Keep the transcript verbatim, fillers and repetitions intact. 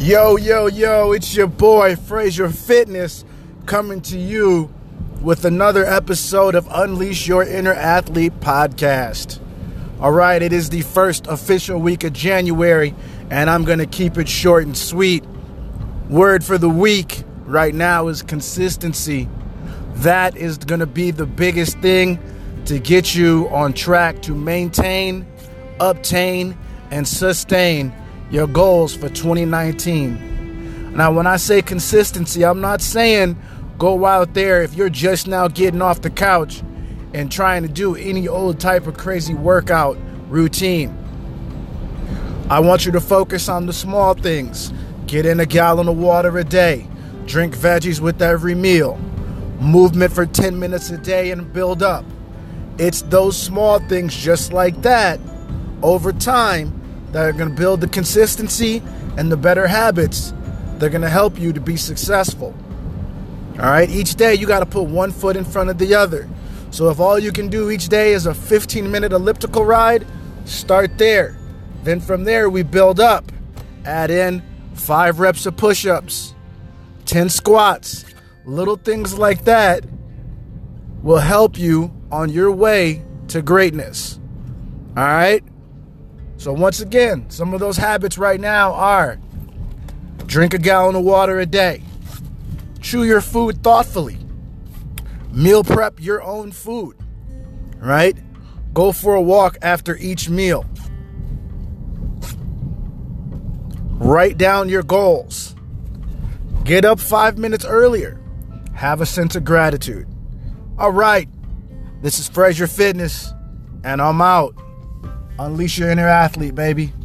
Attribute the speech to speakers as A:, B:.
A: Yo, yo, yo, it's your boy, Frazier Fitness, coming to you with another episode of Unleash Your Inner Athlete podcast. All right, it is the first official week of January, and I'm going to keep it short and sweet. Word for the week right now is consistency. That is going to be the biggest thing to get you on track to maintain, obtain, and sustain your goals for twenty nineteen. Now, when I say consistency, I'm not saying go out there if you're just now getting off the couch and trying to do any old type of crazy workout routine. I want you to focus on the small things. Get in a gallon of water a day. Drink veggies with every meal. Movement for ten minutes a day and build up. It's those small things just like that over time that are going to build the consistency and the better habits. They're going to help you to be successful. All right, each day you got to put one foot in front of the other. So if all you can do each day is a fifteen minute elliptical ride, start there. Then from there we build up. Add in five reps of push-ups, ten squats. Little things like that will help you on your way to greatness. All right? So once again, some of those habits right now are drink a gallon of water a day. Chew your food thoughtfully. Meal prep your own food. Right? Go for a walk after each meal. Write down your goals. Get up five minutes earlier. Have a sense of gratitude. All right. This is Frazier Fitness, and I'm out. Unleash your inner athlete, baby.